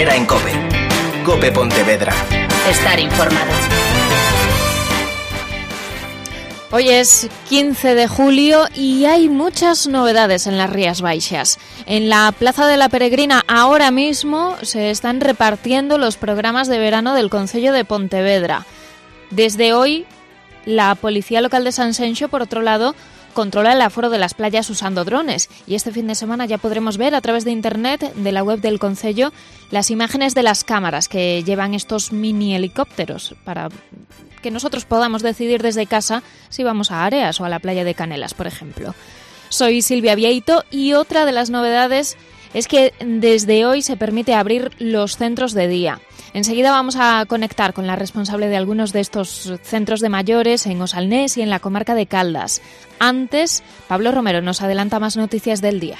Herrera en COPE. COPE Pontevedra. Estar informado. Hoy es 15 de julio y hay muchas novedades en las Rías Baixas. En la Plaza de la Peregrina ahora mismo se están repartiendo los programas de verano del Concello de Pontevedra. Desde hoy, la Policía Local de Sanxenxo, por otro lado, controla el aforo de las playas usando drones. Y este fin de semana ya podremos ver a través de internet, de la web del Concello, las imágenes de las cámaras que llevan estos mini helicópteros para que nosotros podamos decidir desde casa si vamos a Areas o a la playa de Canelas, por ejemplo. Soy Silvia Vieito y otra de las novedades es que desde hoy se permite abrir los centros de día. Enseguida vamos a conectar con la responsable de algunos de estos centros de mayores en Osalnés y en la comarca de Caldas. Antes, Pablo Romero nos adelanta más noticias del día.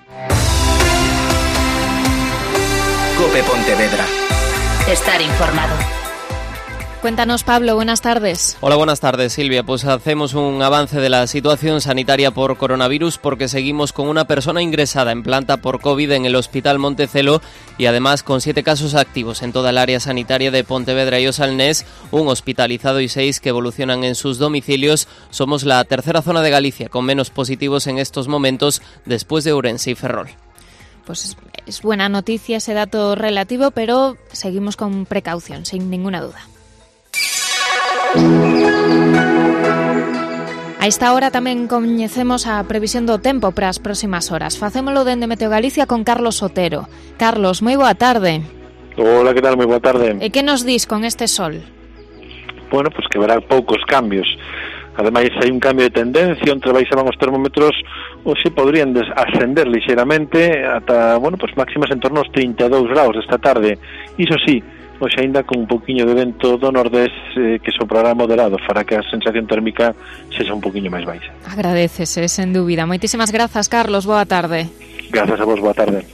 COPE Pontevedra. Estar informado. Cuéntanos, Pablo, buenas tardes. Hola, buenas tardes, Silvia. Pues hacemos un avance de la situación sanitaria por coronavirus porque seguimos con una persona ingresada en planta por COVID en el Hospital Montecelo y además con 7 casos activos en toda el área sanitaria de Pontevedra y Osalnés, un hospitalizado y 6 que evolucionan en sus domicilios. Somos la tercera zona de Galicia con menos positivos en estos momentos después de Ourense y Ferrol. Pues es buena noticia ese dato relativo, pero seguimos con precaución, sin ninguna duda. A esta hora tamén coñecemos a previsión do tempo para as próximas horas. Facémolo dende Meteo Galicia con Carlos Sotero. Carlos, moi boa tarde. Hola, que tal? Moi boa tarde. E que nos dis con este sol? Bueno, pues que verá poucos cambios. Ademais, hai un cambio de tendencia, onde baixaban os termómetros, hoxe podrían ascender lixeiramente ata, bueno, pues máximas en torno aos 32 graus esta tarde. Iso sí, hoxe aínda con un poquinho de vento do nordés que soprará moderado, fará que a sensación térmica sexa un poquinho máis baixa. Agradecese, sen dúbida. Moitísimas grazas, Carlos. Boa tarde. Grazas a vos, boa tarde.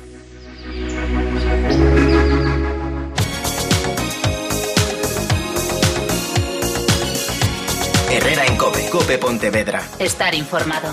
Herrera en COPE. COPE Pontevedra. Estar informado.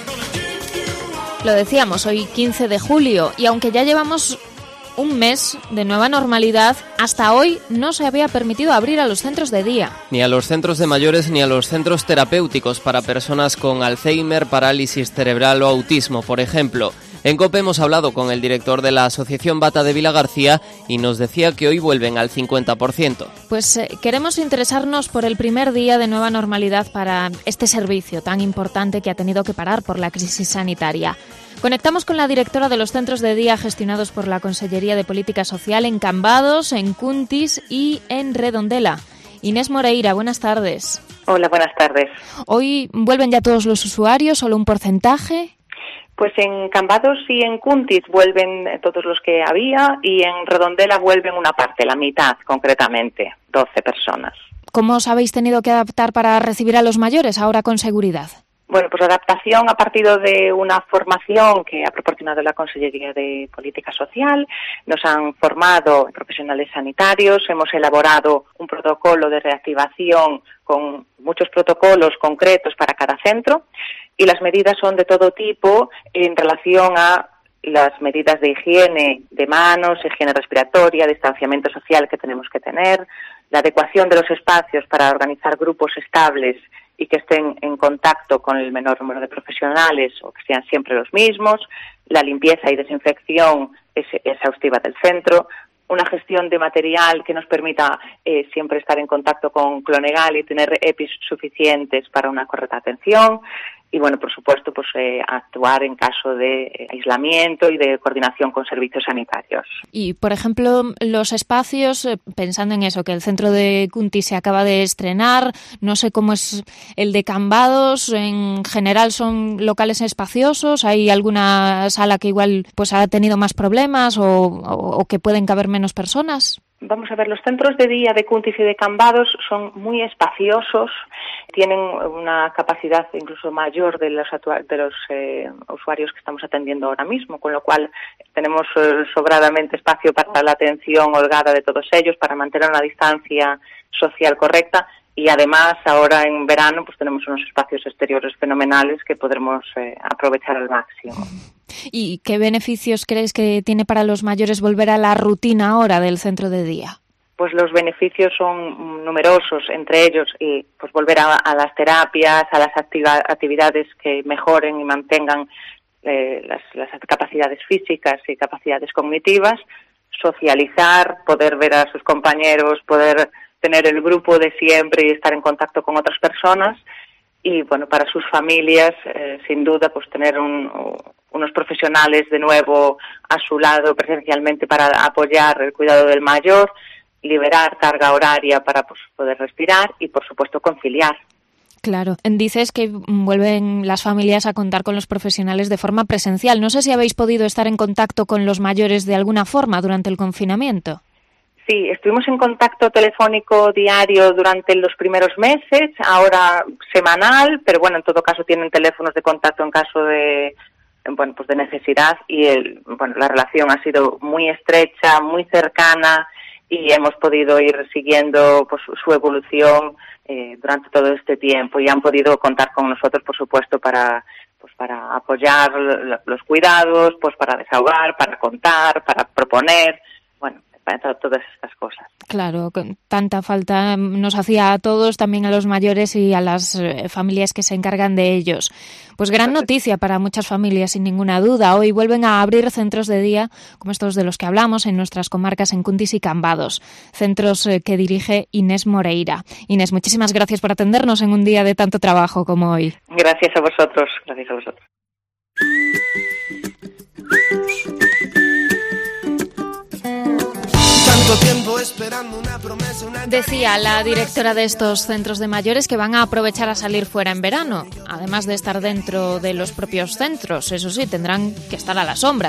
Lo decíamos, hoy 15 de julio, y aunque ya llevamos un mes de nueva normalidad, hasta hoy no se había permitido abrir a los centros de día. Ni a los centros de mayores ni a los centros terapéuticos para personas con Alzheimer, parálisis cerebral o autismo, por ejemplo. En COPE hemos hablado con el director de la Asociación Bata de Vilagarcía y nos decía que hoy vuelven al 50%. Pues queremos interesarnos por el primer día de nueva normalidad para este servicio tan importante que ha tenido que parar por la crisis sanitaria. Conectamos con la directora de los centros de día gestionados por la Consellería de Política Social en Cambados, en Cuntis y en Redondela. Inés Moreira, buenas tardes. Hola, buenas tardes. ¿Hoy vuelven ya todos los usuarios, solo un porcentaje? Pues en Cambados y en Cuntis vuelven todos los que había y en Redondela vuelven una parte, la mitad concretamente, 12 personas. ¿Cómo os habéis tenido que adaptar para recibir a los mayores ahora con seguridad? Bueno, pues la adaptación ha partido de una formación que ha proporcionado la Consellería de Política Social. Nos han formado profesionales sanitarios, hemos elaborado un protocolo de reactivación con muchos protocolos concretos para cada centro y las medidas son de todo tipo en relación a las medidas de higiene de manos, higiene respiratoria, distanciamiento social que tenemos que tener, la adecuación de los espacios para organizar grupos estables y que estén en contacto con el menor número de profesionales o que sean siempre los mismos, la limpieza y desinfección exhaustiva del centro, una gestión de material que nos permita siempre estar en contacto con Clonegal y tener EPIs suficientes para una correcta atención. Y, bueno, por supuesto, pues actuar en caso de aislamiento y de coordinación con servicios sanitarios. Y, por ejemplo, los espacios, pensando en eso, que el centro de Cuntis se acaba de estrenar, no sé cómo es el de Cambados, en general son locales espaciosos, ¿hay alguna sala que igual pues ha tenido más problemas o que pueden caber menos personas? Vamos a ver, los centros de día de Cuntis y de Cambados son muy espaciosos, tienen una capacidad incluso mayor de los usuarios que estamos atendiendo ahora mismo, con lo cual tenemos sobradamente espacio para la atención holgada de todos ellos, para mantener una distancia social correcta y además ahora en verano pues tenemos unos espacios exteriores fenomenales que podremos aprovechar al máximo. ¿Y qué beneficios crees que tiene para los mayores volver a la rutina ahora del centro de día? Pues los beneficios son numerosos, entre ellos pues volver a las terapias, a las actividades que mejoren y mantengan las capacidades físicas y capacidades cognitivas, socializar, poder ver a sus compañeros, poder tener el grupo de siempre y estar en contacto con otras personas, y bueno, para sus familias, sin duda, pues tener unos profesionales de nuevo a su lado presencialmente para apoyar el cuidado del mayor, liberar carga horaria para pues poder respirar y, por supuesto, conciliar. Claro. Dices que vuelven las familias a contar con los profesionales de forma presencial. No sé si habéis podido estar en contacto con los mayores de alguna forma durante el confinamiento. Sí, estuvimos en contacto telefónico diario durante los primeros meses, ahora semanal, pero bueno, en todo caso tienen teléfonos de contacto en caso de necesidad, y la relación ha sido muy estrecha, muy cercana, y hemos podido ir siguiendo pues su evolución durante todo este tiempo, y han podido contar con nosotros, por supuesto, para apoyar los cuidados, pues para desahogar, para contar, para proponer, para todas estas cosas. Claro, tanta falta nos hacía a todos, también a los mayores y a las familias que se encargan de ellos. Pues gran noticia para muchas familias, sin ninguna duda. Hoy vuelven a abrir centros de día, como estos de los que hablamos, en nuestras comarcas, en Cuntis y Cambados. Centros que dirige Inés Moreira. Inés, muchísimas gracias por atendernos en un día de tanto trabajo como hoy. Gracias a vosotros, gracias a vosotros. Decía la directora de estos centros de mayores que van a aprovechar a salir fuera en verano, además de estar dentro de los propios centros. Eso sí, tendrán que estar a la sombra.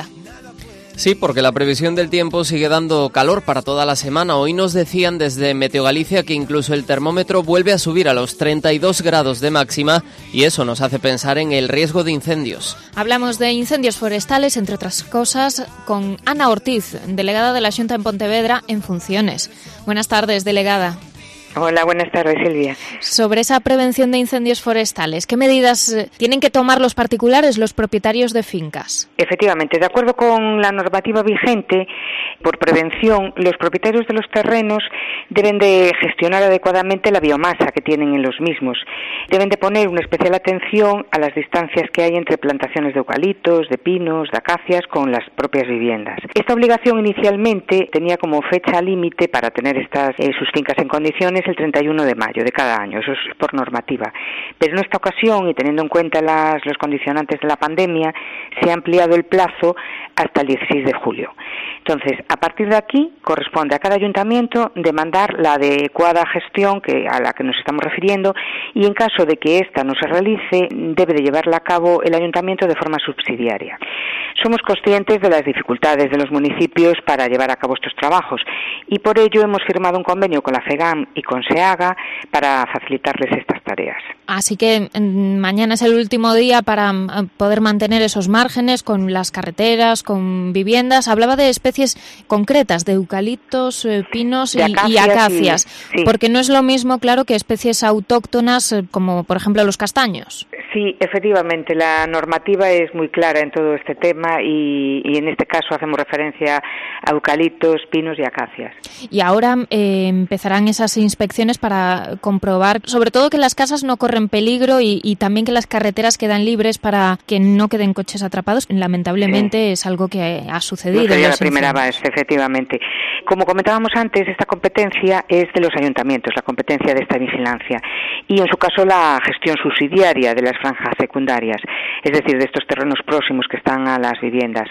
Sí, porque la previsión del tiempo sigue dando calor para toda la semana. Hoy nos decían desde Meteogalicia que incluso el termómetro vuelve a subir a los 32 grados de máxima, y eso nos hace pensar en el riesgo de incendios. Hablamos de incendios forestales, entre otras cosas, con Ana Ortiz, delegada de la Xunta en Pontevedra en funciones. Buenas tardes, delegada. Hola, buenas tardes, Silvia. Sobre esa prevención de incendios forestales, ¿qué medidas tienen que tomar los particulares, los propietarios de fincas? Efectivamente, de acuerdo con la normativa vigente, por prevención, los propietarios de los terrenos deben de gestionar adecuadamente la biomasa que tienen en los mismos. Deben de poner una especial atención a las distancias que hay entre plantaciones de eucaliptos, de pinos, de acacias con las propias viviendas. Esta obligación inicialmente tenía como fecha límite para tener sus fincas en condiciones el 31 de mayo de cada año, eso es por normativa. Pero en esta ocasión, y teniendo en cuenta los condicionantes de la pandemia, se ha ampliado el plazo hasta el 16 de julio. Entonces, a partir de aquí, corresponde a cada ayuntamiento demandar la adecuada gestión a la que nos estamos refiriendo, y en caso de que ésta no se realice, debe de llevarla a cabo el ayuntamiento de forma subsidiaria. Somos conscientes de las dificultades de los municipios para llevar a cabo estos trabajos, y por ello hemos firmado un convenio con la FEGAM y con SEAGA para facilitarles estas tareas. Así que mañana es el último día para poder mantener esos márgenes con las carreteras, con viviendas. Hablaba de especies concretas, de eucaliptos, pinos y acacias, sí. Porque no es lo mismo, claro, que especies autóctonas como, por ejemplo, los castaños. Sí, efectivamente, la normativa es muy clara en todo este tema y en este caso hacemos referencia a eucaliptos, pinos y acacias. Y ahora empezarán esas inspecciones para comprobar, sobre todo, que las casas no corren peligro y también que las carreteras quedan libres para que no queden coches atrapados. Lamentablemente es algo que ha sucedido. No sería la primera vez, efectivamente. Como comentábamos antes, esta competencia es de los ayuntamientos, la competencia de esta vigilancia, y en su caso la gestión subsidiaria de las franjas secundarias, es decir, de estos terrenos próximos que están a las viviendas.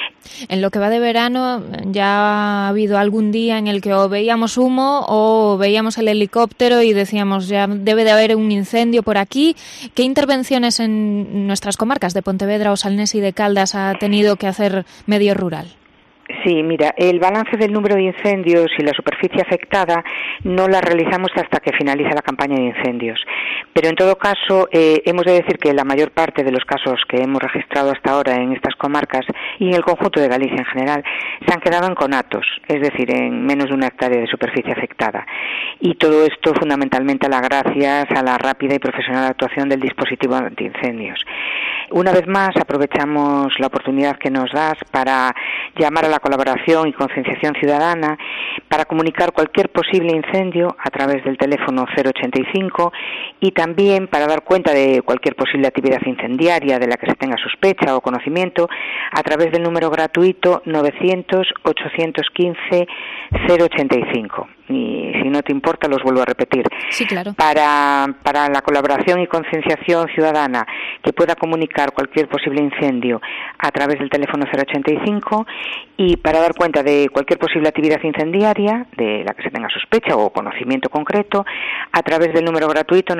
En lo que va de verano ya ha habido algún día en el que o veíamos humo o veíamos el helicóptero y decíamos ya debe de haber un incendio por aquí. ¿Qué intervenciones en nuestras comarcas de Pontevedra, Osalnés y de Caldas ha tenido que hacer Medio Rural? Sí, mira, el balance del número de incendios y la superficie afectada no la realizamos hasta que finaliza la campaña de incendios. Pero en todo caso, hemos de decir que la mayor parte de los casos que hemos registrado hasta ahora en estas comarcas y en el conjunto de Galicia en general se han quedado en conatos, es decir, en menos de 1 hectárea de superficie afectada. Y todo esto fundamentalmente gracias a la rápida y profesional actuación del dispositivo antiincendios. Una vez más, aprovechamos la oportunidad que nos das para llamar a la colaboración y concienciación ciudadana, para comunicar cualquier posible incendio a través del teléfono 085 y también para dar cuenta de cualquier posible actividad incendiaria de la que se tenga sospecha o conocimiento a través del número gratuito 900-815-085. Y si no te importa, los vuelvo a repetir. Sí, claro. Para la colaboración y concienciación ciudadana que pueda comunicar cualquier posible incendio a través del teléfono 085 y para dar cuenta de cualquier posible actividad incendiaria de la que se tenga sospecha o conocimiento concreto a través del número gratuito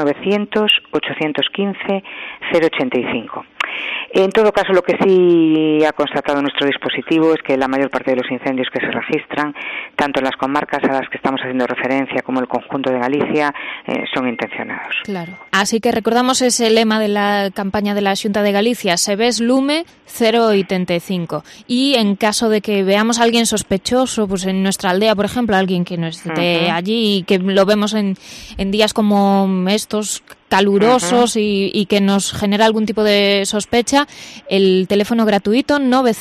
900-815-085. En todo caso, lo que sí ha constatado nuestro dispositivo es que la mayor parte de los incendios que se registran, tanto en las comarcas a las que estamos haciendo referencia como el conjunto de Galicia, son intencionados. Claro. Así que recordamos ese lema de la campaña de la Xunta de Galicia: se ves lume 085. Y en caso de que veamos a alguien sospechoso, pues en nuestra aldea, por ejemplo, alguien que no esté allí y que lo vemos en días como estos calurosos y que nos genera algún tipo de sospecha, el teléfono gratuito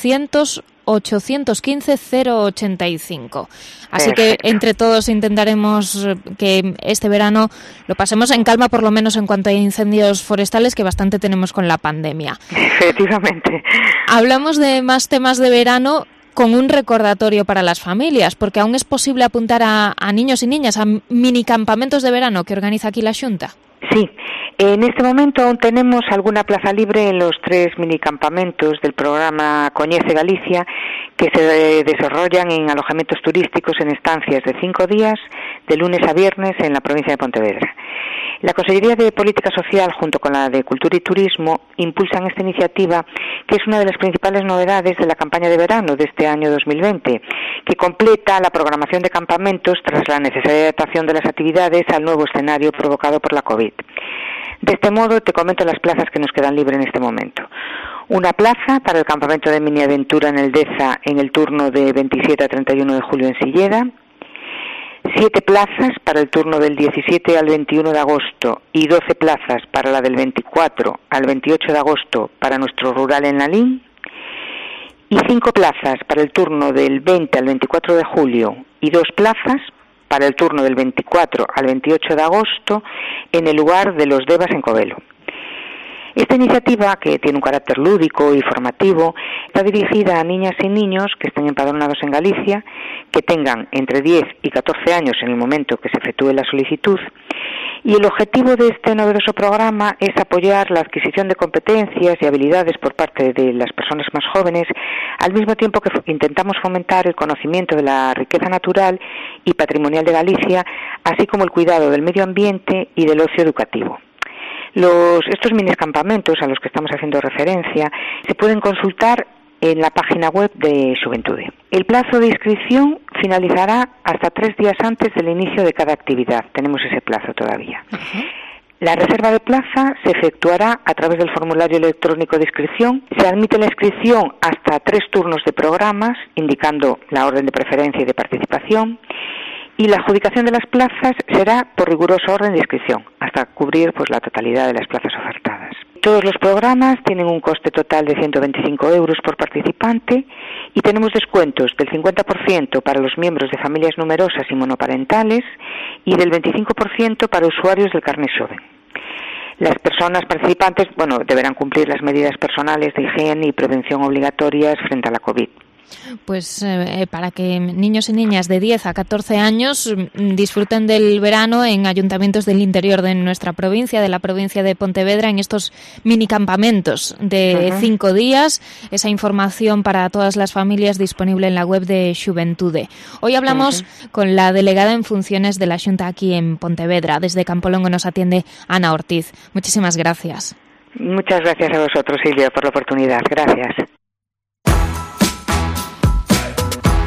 900-815-085. Así que entre todos intentaremos que este verano lo pasemos en calma, por lo menos en cuanto a incendios forestales, que bastante tenemos con la pandemia. Efectivamente. Hablamos de más temas de verano con un recordatorio para las familias, porque aún es posible apuntar a niños y niñas a minicampamentos de verano que organiza aquí la Xunta. Sí, en este momento aún tenemos alguna plaza libre en los 3 minicampamentos del programa Coñece Galicia, que se desarrollan en alojamientos turísticos en estancias de 5 días, de lunes a viernes, en la provincia de Pontevedra. La Consellería de Política Social, junto con la de Cultura y Turismo, impulsan esta iniciativa, que es una de las principales novedades de la campaña de verano de este año 2020, que completa la programación de campamentos tras la necesaria adaptación de las actividades al nuevo escenario provocado por la COVID. De este modo, te comento las plazas que nos quedan libres en este momento. Una plaza para el campamento de mini aventura en el Deza en el turno de 27 a 31 de julio en Silleda. 7 plazas para el turno del 17 al 21 de agosto y 12 plazas para la del 24 al 28 de agosto para nuestro rural en Lalín. Y 5 plazas para el turno del 20 al 24 de julio y 2 plazas para el turno del 24 al 28 de agosto en el lugar de los Devas en Covelo. Esta iniciativa, que tiene un carácter lúdico y formativo, está dirigida a niñas y niños que estén empadronados en Galicia, que tengan entre 10 y 14 años en el momento que se efectúe la solicitud, y el objetivo de este novedoso programa es apoyar la adquisición de competencias y habilidades por parte de las personas más jóvenes, al mismo tiempo que intentamos fomentar el conocimiento de la riqueza natural y patrimonial de Galicia, así como el cuidado del medio ambiente y del ocio educativo. Estos minicampamentos a los que estamos haciendo referencia se pueden consultar en la página web de Xuventude. El plazo de inscripción finalizará hasta 3 días antes del inicio de cada actividad. Tenemos ese plazo todavía. La reserva de plaza se efectuará a través del formulario electrónico de inscripción. Se admite la inscripción hasta 3 turnos de programas, indicando la orden de preferencia y de participación. Y la adjudicación de las plazas será por riguroso orden de inscripción, hasta cubrir la totalidad de las plazas ofertadas. Todos los programas tienen un coste total de 125 euros por participante y tenemos descuentos del 50% para los miembros de familias numerosas y monoparentales y del 25% para usuarios del Carné Xoven. Las personas participantes, deberán cumplir las medidas personales de higiene y prevención obligatorias frente a la COVID. Pues para que niños y niñas de 10 a 14 años disfruten del verano en ayuntamientos del interior de nuestra provincia, de la provincia de Pontevedra, en estos minicampamentos de 5 días. Esa información para todas las familias disponible en la web de Xuventude. Hoy hablamos con la delegada en funciones de la Xunta aquí en Pontevedra. Desde Campolongo nos atiende Ana Ortiz. Muchísimas gracias. Muchas gracias a vosotros, Silvia, por la oportunidad. Gracias.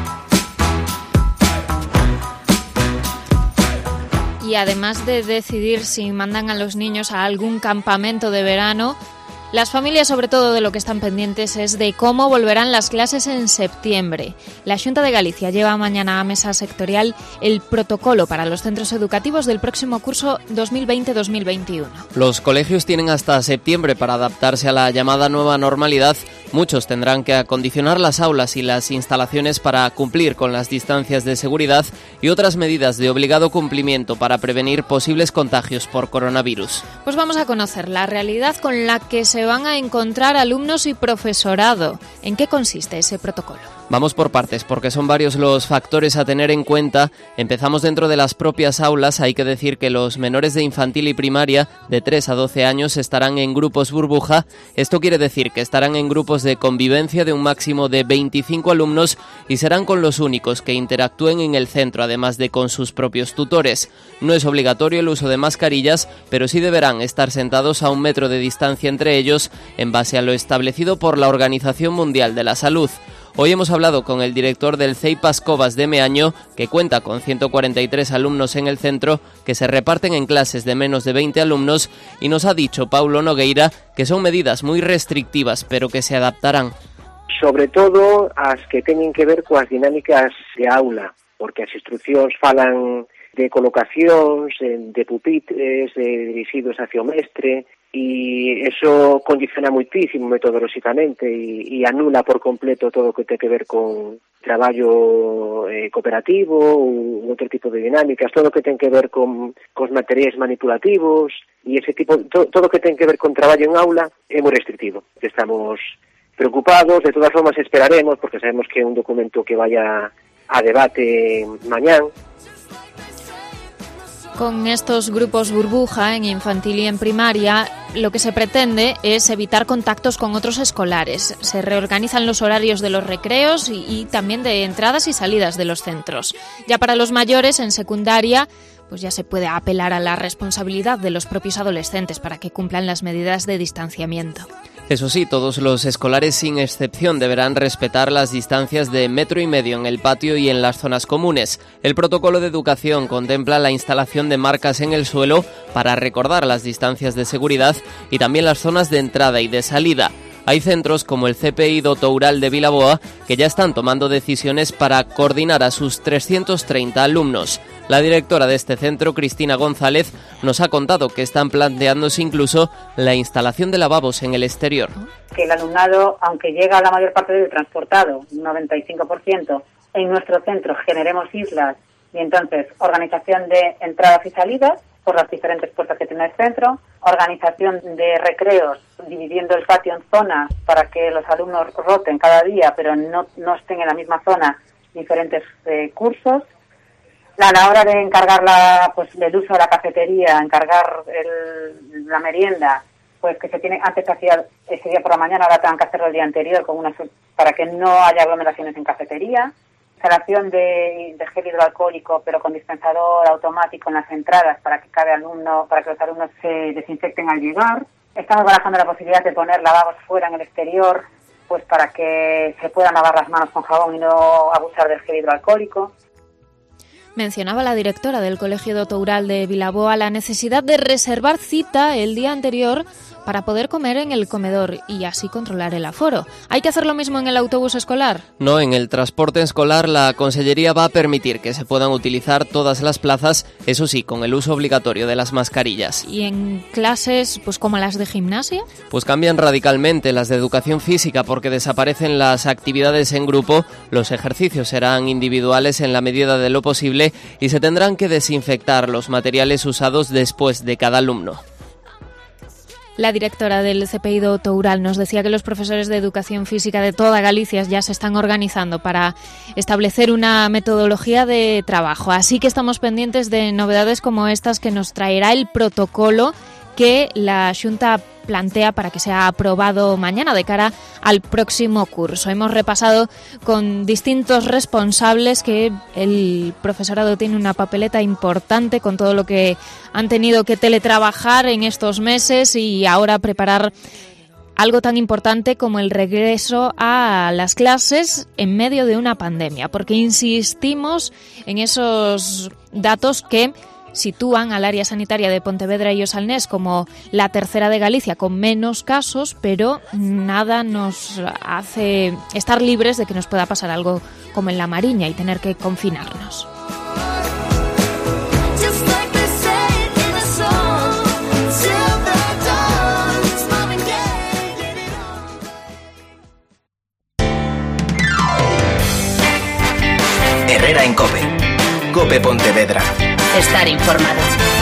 Y además de decidir si mandan a los niños a algún campamento de verano, las familias, sobre todo, de lo que están pendientes es de cómo volverán las clases en septiembre. La Xunta de Galicia lleva mañana a mesa sectorial el protocolo para los centros educativos del próximo curso 2020-2021. Los colegios tienen hasta septiembre para adaptarse a la llamada nueva normalidad. Muchos tendrán que acondicionar las aulas y las instalaciones para cumplir con las distancias de seguridad y otras medidas de obligado cumplimiento para prevenir posibles contagios por coronavirus. Pues vamos a conocer la realidad con la que se van a encontrar alumnos y profesorado. ¿En qué consiste ese protocolo? Vamos por partes, porque son varios los factores a tener en cuenta. Empezamos dentro de las propias aulas. Hay que decir que los menores de infantil y primaria, de 3 a 12 años, estarán en grupos burbuja. Esto quiere decir que estarán en grupos de convivencia de un máximo de 25 alumnos y serán con los únicos que interactúen en el centro, además de con sus propios tutores. No es obligatorio el uso de mascarillas, pero sí deberán estar sentados a 1 metro de distancia entre ellos, en base a lo establecido por la Organización Mundial de la Salud. Hoy hemos hablado con el director del CEI Pascobas de Meaño, que cuenta con 143 alumnos en el centro, que se reparten en clases de menos de 20 alumnos, y nos ha dicho Paulo Nogueira que son medidas moi restrictivas, pero que se adaptarán. Sobre todo as que teñen que ver coas dinámicas de aula, porque as instruccións falan de colocacións, de pupitres, dirixidos hacia o mestre, e iso condiciona moitísimo metodolóxicamente e anula por completo todo o que ten que ver con traballo cooperativo ou outro tipo de dinámicas, todo o que ten que ver con os materiais manipulativos e ese tipo, todo o que ten que ver con traballo en aula é moi restrictivo. Estamos preocupados, de todas formas esperaremos, porque sabemos que é un documento que vaya a debate mañán. Con estos grupos burbuja en infantil y en primaria, lo que se pretende es evitar contactos con otros escolares. Se reorganizan los horarios de los recreos y también de entradas y salidas de los centros. Ya para los mayores, en secundaria, pues ya se puede apelar a la responsabilidad de los propios adolescentes para que cumplan las medidas de distanciamiento. Eso sí, todos los escolares sin excepción deberán respetar las distancias de 1,5 metros en el patio y en las zonas comunes. El protocolo de educación contempla la instalación de marcas en el suelo para recordar las distancias de seguridad y también las zonas de entrada y de salida. Hay centros como el CPI do Toural de Vilaboa que ya están tomando decisiones para coordinar a sus 330 alumnos. La directora de este centro, Cristina González, nos ha contado que están planteándose incluso la instalación de lavabos en el exterior. Que el alumnado, aunque llega la mayor parte del transportado, un 95%, en nuestro centro generemos islas y entonces organización de entradas y salidas por las diferentes puertas que tiene el centro, organización de recreos, dividiendo el patio en zonas para que los alumnos roten cada día, pero no estén en la misma zona diferentes cursos. A la hora de encargar el uso de la cafetería, encargar la merienda, pues que se tiene, antes se hacía ese día por la mañana, ahora tengan que hacerlo el día anterior para que no haya aglomeraciones en cafetería. Instalación de gel hidroalcohólico, pero con dispensador automático en las entradas para que los alumnos se desinfecten al llegar. Estamos barajando la posibilidad de poner lavabos fuera en el exterior, pues para que se puedan lavar las manos con jabón y no abusar del gel hidroalcohólico. Mencionaba la directora del Colegio do Toural de Vilaboa la necesidad de reservar cita el día anterior para poder comer en el comedor y así controlar el aforo. ¿Hay que hacer lo mismo en el autobús escolar? No, en el transporte escolar la Consellería va a permitir que se puedan utilizar todas las plazas, eso sí, con el uso obligatorio de las mascarillas. ¿Y en clases, pues como las de gimnasia? Pues cambian radicalmente las de educación física porque desaparecen las actividades en grupo, los ejercicios serán individuales en la medida de lo posible y se tendrán que desinfectar los materiales usados después de cada alumno. La directora del CPI do Toural nos decía que los profesores de educación física de toda Galicia ya se están organizando para establecer una metodología de trabajo. Así que estamos pendientes de novedades como estas que nos traerá el protocolo que la Xunta plantea para que sea aprobado mañana de cara al próximo curso. Hemos repasado con distintos responsables que el profesorado tiene una papeleta importante con todo lo que han tenido que teletrabajar en estos meses y ahora preparar algo tan importante como el regreso a las clases en medio de una pandemia, porque insistimos en esos datos que sitúan al área sanitaria de Pontevedra y Osalnés como la tercera de Galicia con menos casos, pero nada nos hace estar libres de que nos pueda pasar algo como en La Mariña y tener que confinarnos. Herrera en COPE. COPE Pontevedra. Estar informado.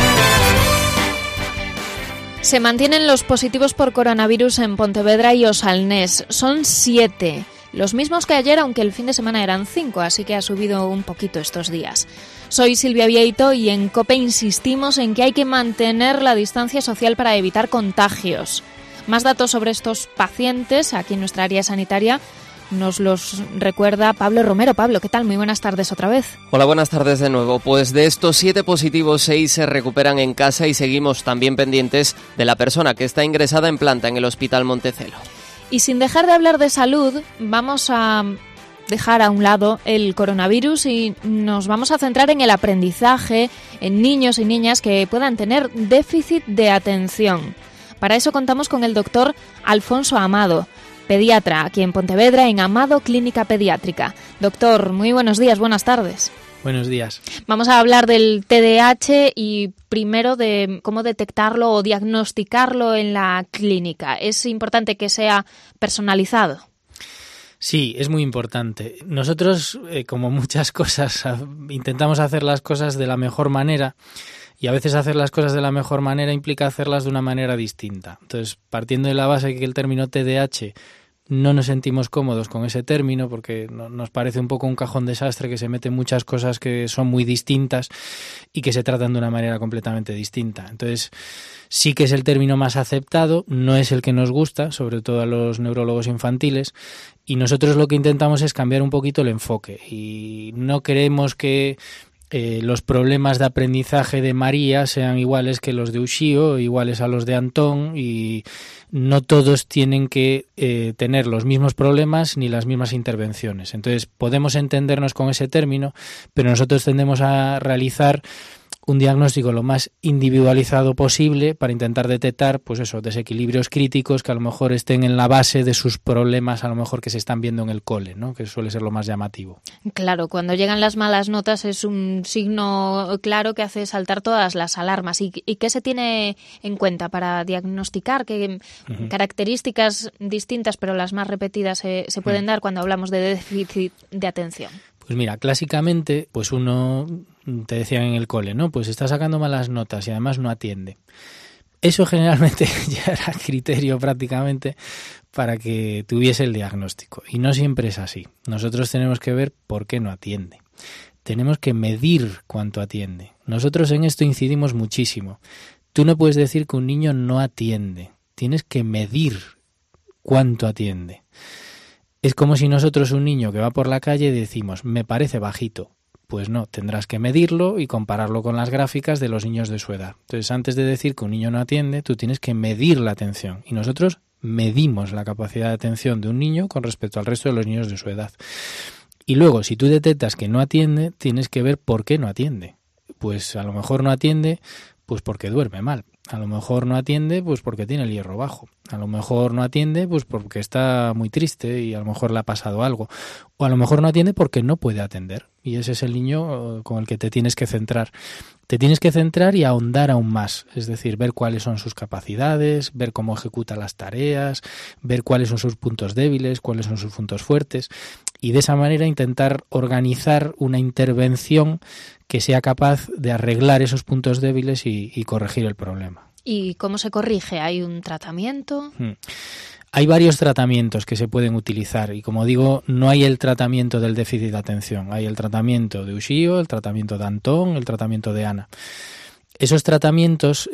Se mantienen los positivos por coronavirus en Pontevedra y Osalnés. Son 7, los mismos que ayer, aunque el fin de semana eran 5, así que ha subido un poquito estos días. Soy Silvia Vieito y en COPE insistimos en que hay que mantener la distancia social para evitar contagios. Más datos sobre estos pacientes aquí en nuestra área sanitaria nos los recuerda Pablo Romero. Pablo, ¿qué tal? Muy buenas tardes otra vez. Hola, buenas tardes de nuevo. Pues de estos 7 positivos, 6 se recuperan en casa y seguimos también pendientes de la persona que está ingresada en planta en el Hospital Montecelo. Y sin dejar de hablar de salud, vamos a dejar a un lado el coronavirus y nos vamos a centrar en el aprendizaje, en niños y niñas que puedan tener déficit de atención. Para eso contamos con el doctor Alfonso Amado, pediatra aquí en Pontevedra, en Amado Clínica Pediátrica. Doctor, muy buenos días, buenas tardes. Buenos días. Vamos a hablar del TDAH y primero de cómo detectarlo o diagnosticarlo en la clínica. ¿Es importante que sea personalizado? Sí, es muy importante. Nosotros, como muchas cosas, intentamos hacer las cosas de la mejor manera. Y a veces hacer las cosas de la mejor manera implica hacerlas de una manera distinta. Entonces, partiendo de la base de que el término TDAH no nos sentimos cómodos con ese término porque nos parece un poco un cajón desastre que se meten muchas cosas que son muy distintas y que se tratan de una manera completamente distinta. Entonces, sí que es el término más aceptado, no es el que nos gusta, sobre todo a los neurólogos infantiles, y nosotros lo que intentamos es cambiar un poquito el enfoque y no queremos que los problemas de aprendizaje de María sean iguales que los de Uxío, iguales a los de Antón, y no todos tienen que tener los mismos problemas ni las mismas intervenciones. Entonces podemos entendernos con ese término, pero nosotros tendemos a realizar un diagnóstico lo más individualizado posible para intentar detectar, pues eso, desequilibrios críticos que a lo mejor estén en la base de sus problemas, a lo mejor que se están viendo en el cole, ¿no? Que suele ser lo más llamativo. Claro, cuando llegan las malas notas es un signo claro que hace saltar todas las alarmas. ¿Y qué se tiene en cuenta para diagnosticar? ¿Qué características distintas, pero las más repetidas, se pueden dar cuando hablamos de déficit de atención? Pues mira, clásicamente, pues uno, te decían en el cole, ¿no? Pues está sacando malas notas y además no atiende. Eso generalmente ya era criterio prácticamente para que tuviese el diagnóstico. Y no siempre es así. Nosotros tenemos que ver por qué no atiende. Tenemos que medir cuánto atiende. Nosotros en esto incidimos muchísimo. Tú no puedes decir que un niño no atiende. Tienes que medir cuánto atiende. Es como si nosotros, un niño que va por la calle, decimos, me parece bajito. Pues no, tendrás que medirlo y compararlo con las gráficas de los niños de su edad. Entonces, antes de decir que un niño no atiende, tú tienes que medir la atención. Y nosotros medimos la capacidad de atención de un niño con respecto al resto de los niños de su edad. Y luego, si tú detectas que no atiende, tienes que ver por qué no atiende. Pues a lo mejor no atiende pues porque duerme mal. A lo mejor no atiende pues porque tiene el hierro bajo. A lo mejor no atiende pues porque está muy triste y a lo mejor le ha pasado algo. O a lo mejor no atiende porque no puede atender. Y ese es el niño con el que te tienes que centrar. Te tienes que centrar y ahondar aún más. Es decir, ver cuáles son sus capacidades, ver cómo ejecuta las tareas, ver cuáles son sus puntos débiles, cuáles son sus puntos fuertes. Y de esa manera intentar organizar una intervención que sea capaz de arreglar esos puntos débiles y corregir el problema. ¿Y cómo se corrige? ¿Hay un tratamiento? Hay varios tratamientos que se pueden utilizar y, como digo, no hay el tratamiento del déficit de atención. Hay el tratamiento de Uxío, el tratamiento de Antón, el tratamiento de Ana. Esos tratamientos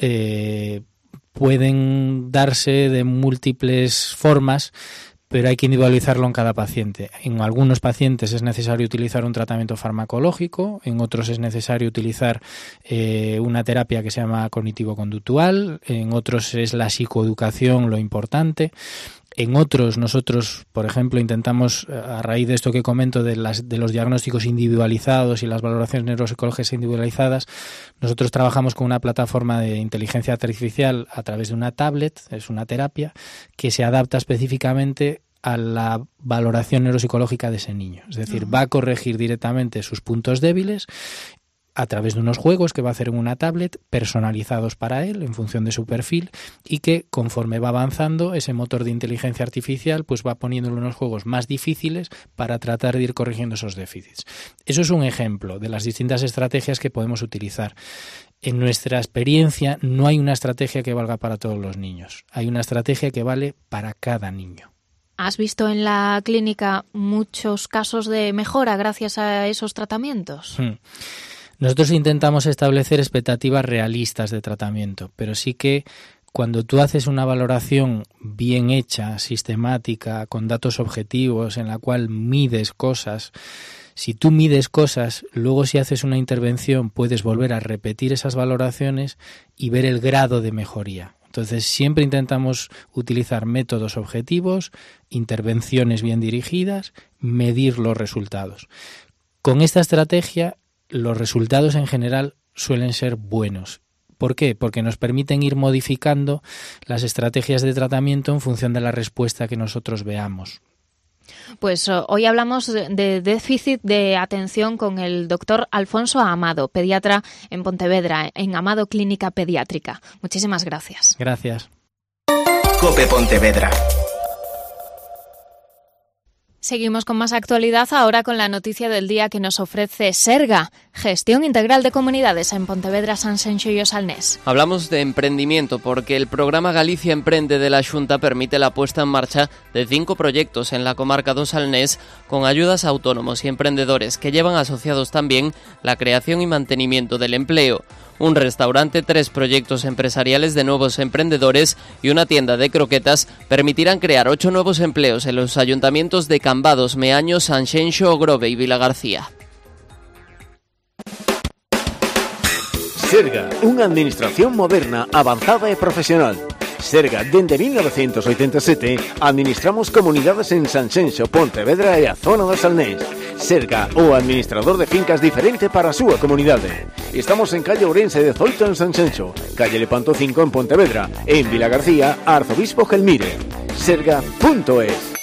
pueden darse de múltiples formas, pero hay que individualizarlo en cada paciente. En algunos pacientes es necesario utilizar un tratamiento farmacológico, en otros es necesario utilizar una terapia que se llama cognitivo-conductual, en otros es la psicoeducación lo importante. En otros, nosotros, por ejemplo, intentamos, a raíz de esto que comento, de los diagnósticos individualizados y las valoraciones neuropsicológicas individualizadas, nosotros trabajamos con una plataforma de inteligencia artificial a través de una tablet, es una terapia, que se adapta específicamente a la valoración neuropsicológica de ese niño. Es decir, va a corregir directamente sus puntos débiles a través de unos juegos que va a hacer en una tablet personalizados para él en función de su perfil, y que conforme va avanzando ese motor de inteligencia artificial pues va poniéndole unos juegos más difíciles para tratar de ir corrigiendo esos déficits. Eso es un ejemplo de las distintas estrategias que podemos utilizar. En nuestra experiencia no hay una estrategia que valga para todos los niños, hay una estrategia que vale para cada niño. ¿Has visto en la clínica muchos casos de mejora gracias a esos tratamientos? Nosotros intentamos establecer expectativas realistas de tratamiento, pero sí que cuando tú haces una valoración bien hecha, sistemática, con datos objetivos, en la cual mides cosas, si tú mides cosas, luego si haces una intervención puedes volver a repetir esas valoraciones y ver el grado de mejoría. Entonces siempre intentamos utilizar métodos objetivos, intervenciones bien dirigidas, medir los resultados. Con esta estrategia los resultados en general suelen ser buenos. ¿Por qué? Porque nos permiten ir modificando las estrategias de tratamiento en función de la respuesta que nosotros veamos. Pues hoy hablamos de déficit de atención con el doctor Alfonso Amado, pediatra en Pontevedra, en Amado Clínica Pediátrica. Muchísimas gracias. Gracias. COPE Pontevedra. Seguimos con más actualidad, ahora con la noticia del día que nos ofrece Serga, Gestión Integral de Comunidades en Pontevedra, Sanxenxo y O Salnés. Hablamos de emprendimiento porque el programa Galicia Emprende de la Xunta permite la puesta en marcha de 5 proyectos en la comarca do Salnés con ayudas a autónomos y emprendedores que llevan asociados también la creación y mantenimiento del empleo. Un restaurante, 3 proyectos empresariales de nuevos emprendedores y una tienda de croquetas permitirán crear 8 nuevos empleos en los ayuntamientos de Cambados, Meaño, Sanxenxo, Grove y Vilagarcía. Serga, unha administración moderna, avanzada e profesional. Serga, dende 1987, administramos comunidades en Sanxenxo, Pontevedra e a zona do Salnés. Serga, o administrador de fincas diferente para a súa comunidade. Estamos en calle Ourense 18 en Sanxenxo, calle Lepanto 5 en Pontevedra, e en Vilagarcía, Arzobispo Gelmire. Serga.es.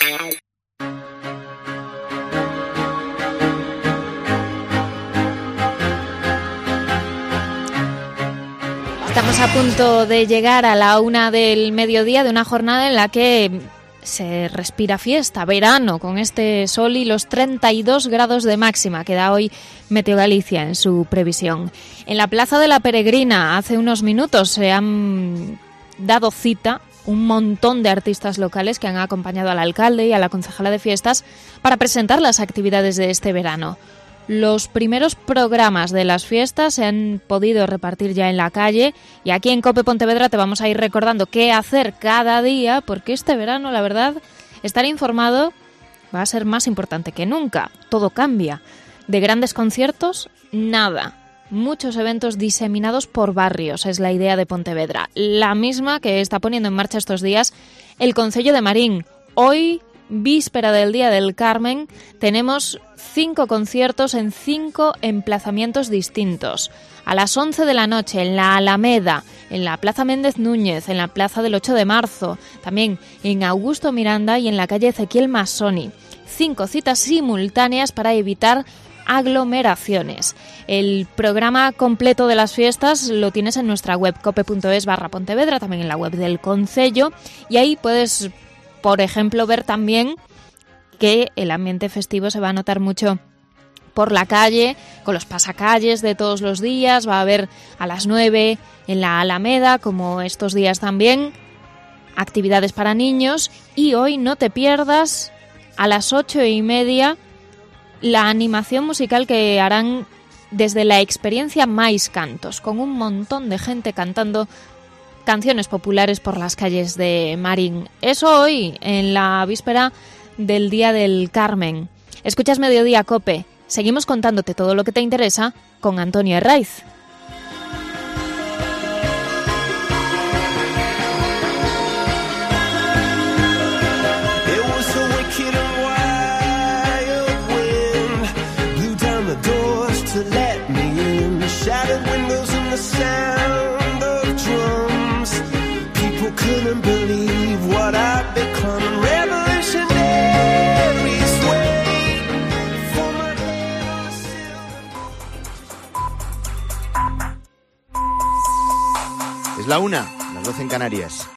Estamos a punto de llegar a la 1 del mediodía de una jornada en la que se respira fiesta, verano, con este sol y los 32 grados de máxima que da hoy Meteo Galicia en su previsión. En la Plaza de la Peregrina, hace unos minutos, se han dado cita un montón de artistas locales que han acompañado al alcalde y a la concejala de fiestas para presentar las actividades de este verano. Los primeros programas de las fiestas se han podido repartir ya en la calle y aquí en COPE Pontevedra te vamos a ir recordando qué hacer cada día, porque este verano, la verdad, estar informado va a ser más importante que nunca. Todo cambia. De grandes conciertos, nada. Muchos eventos diseminados por barrios, es la idea de Pontevedra. La misma que está poniendo en marcha estos días el Concello de Marín. Hoy, víspera del Día del Carmen, tenemos 5 conciertos en 5 emplazamientos distintos. A las 11 de la noche en la Alameda, en la Plaza Méndez Núñez, en la Plaza del 8 de Marzo, también en Augusto Miranda y en la calle Ezequiel Massoni. 5 citas simultáneas para evitar aglomeraciones. El programa completo de las fiestas lo tienes en nuestra web cope.es/Pontevedra, también en la web del Concello, y ahí puedes, por ejemplo, ver también que el ambiente festivo se va a notar mucho por la calle, con los pasacalles de todos los días. Va a haber a las 9 en la Alameda, como estos días también, actividades para niños. Y hoy no te pierdas a las 8:30 la animación musical que harán desde la experiencia Mais Cantos, con un montón de gente cantando canciones populares por las calles de Marín. Eso hoy, en la víspera del Día del Carmen. Escuchas Mediodía Cope. Seguimos contándote todo lo que te interesa con Antonio Herraiz. la 1, las 12 en Canarias.